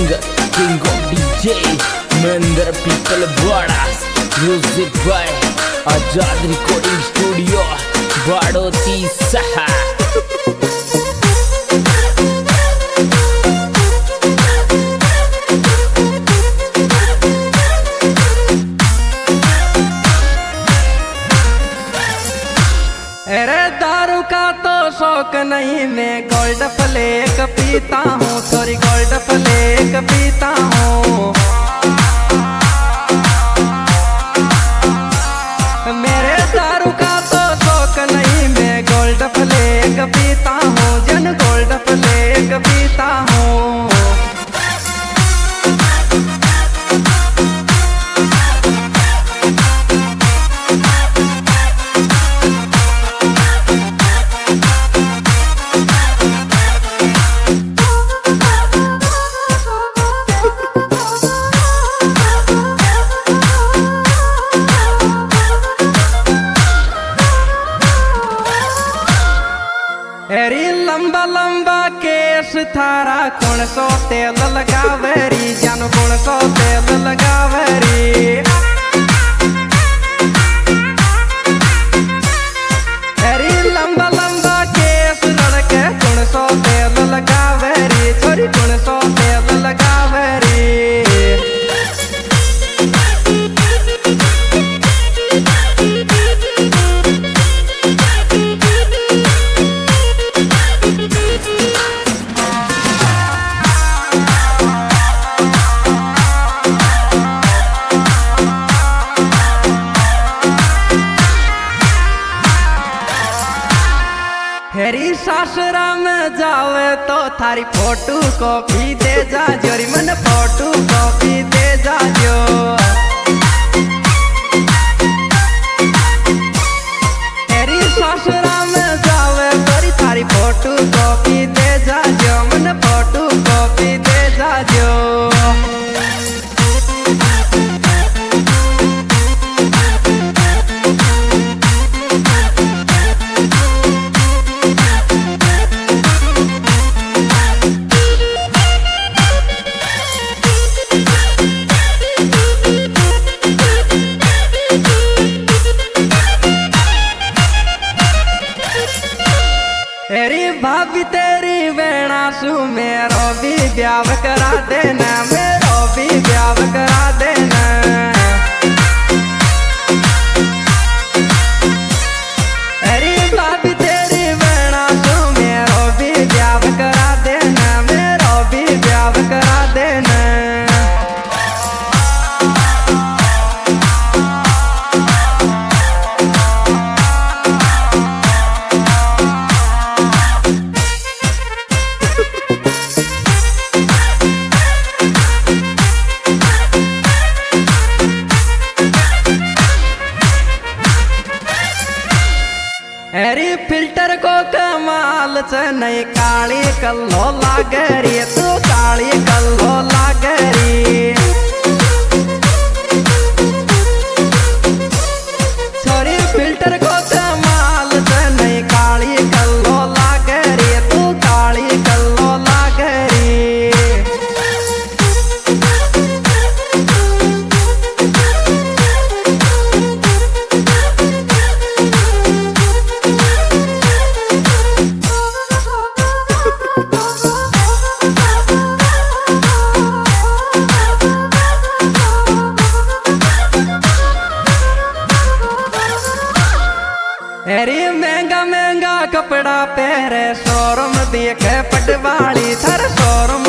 Singer king of DJ Mahendra पीपल बड़ा। Music by Azad recording studio बाड़ोती सहा। अरे दारू का तो शौक नहीं, मैं गोल्ड फ्लेक पीता हूँ, थोड़ी गोल्ड फ्लेक पीता हूँ। मेरे दारू का तो शौक नहीं, मैं गोल्ड फ्लेक पीता हूँ, जन गोल्ड फ्लेक पीता हूँ। एरी लंबा लंबा केस थारा कौन सो तेल लगावेरी, जानू कौन सो तेल लगावेरी। एरी लंबा लंबा केस लड़के कौन सो तेल लगावेरी, छोरी कौन सो तेल लगावेरी। हेरी सासरा में जावे तो थारी फोटो कॉपी दे जा जोरी, मन फोटो कॉपी दे जा जो। हेरी सासरा में जावे तोरी थारी फोटो कॉपी दे जा जो, मन फोटो कॉपी दे जा जो। तेरी भाभी तेरी वेणा सु मेरो भी ब्याह करा देना, मेरो भी ब्याह करा देना। तेरी भाभी तेरी वेणा सु मेरो भी ब्याह करा देना, मेरो भी ब्याह करा देना। अरे फिल्टर को कमाल च नहीं, काली कल्लो लागरी तू काली कल्लो लागरी। छोरी फिल्टर को कमाल च नहीं, काली कल्लो लागरी तू काली कल्लो लागरी। अरे महंगा महंगा कपड़ा पहरे, शोरूम देखे पटवाली थर शोरूम